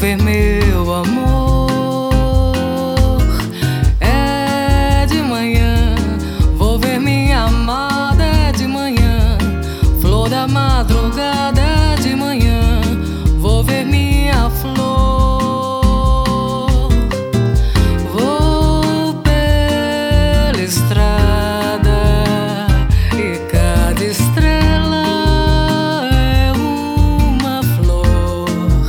ver meu amor. É de manhã, vou ver minha amada. É de manhã, flor da madrugada. É de manhã, vou ver minha flor. Vou pela estrada e cada estrela é uma flor.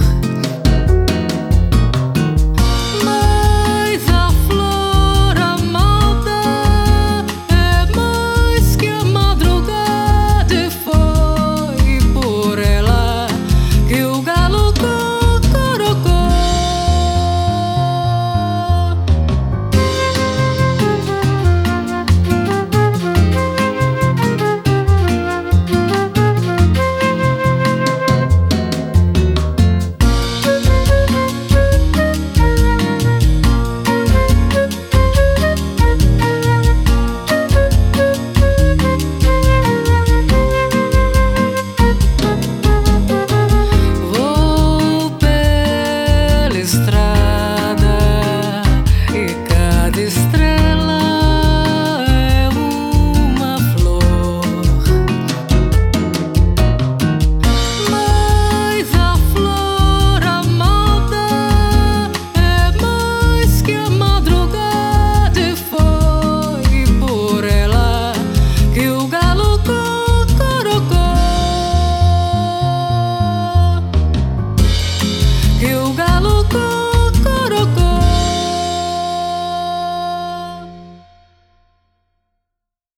Mas a flor amada é mais que a madrugada, e foi por ela que o galo cocorocou. Vou pela estrada